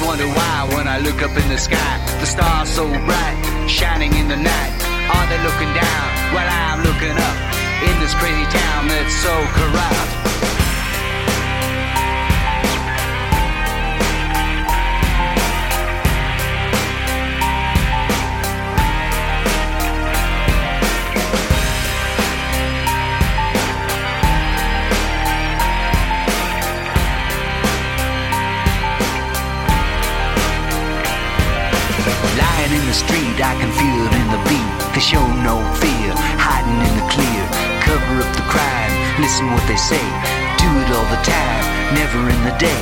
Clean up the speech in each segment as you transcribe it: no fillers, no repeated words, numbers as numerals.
wonder why when I look up in the sky, the stars so bright, shining in the night. Are they looking down while I'm looking up in this crazy town that's so corrupt? In the street, I can feel it in the beat. They show no fear, hiding in the clear. Cover up the crime, listen what they say. Do it all the time, never in the day.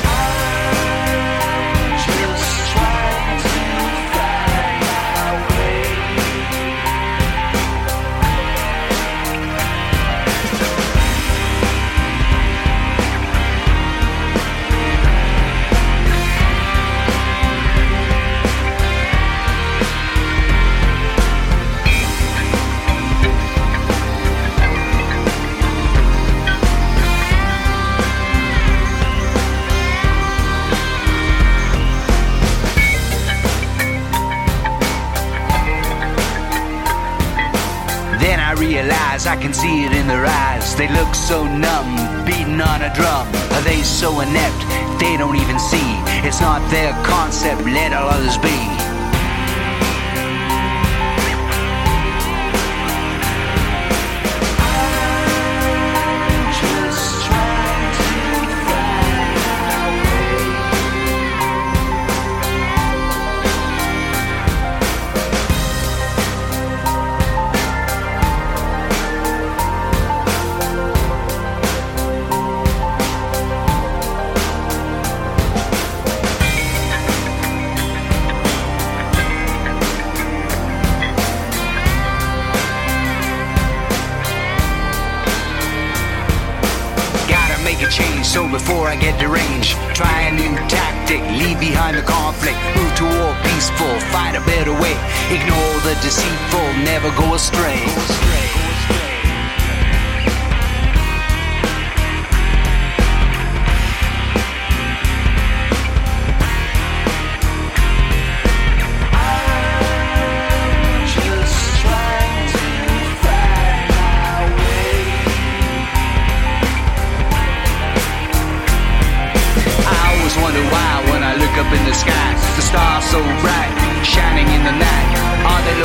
I can see it in their eyes. They look so numb, beating on a drum. Are they so inept, they don't even see? It's not their concept, let all others be. So before I get deranged, try a new tactic, leave behind the conflict, move toward peaceful, find a better way, ignore the deceitful, never go astray. Up in the sky, the stars so bright, shining in the night. Are they